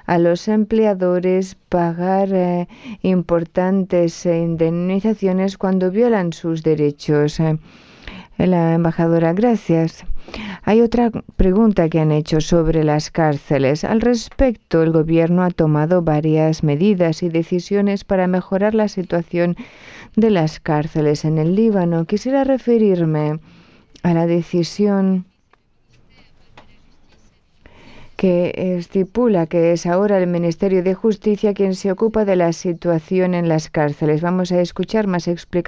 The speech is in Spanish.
a los empleadores pagar importantes indemnizaciones cuando violan sus derechos. La embajadora, gracias. Hay otra pregunta que han hecho sobre las cárceles. Al respecto, el gobierno ha tomado varias medidas y decisiones para mejorar la situación de las cárceles en el Líbano. Quisiera referirme a la decisión que estipula que es ahora el Ministerio de Justicia quien se ocupa de la situación en las cárceles. Vamos a escuchar más explicaciones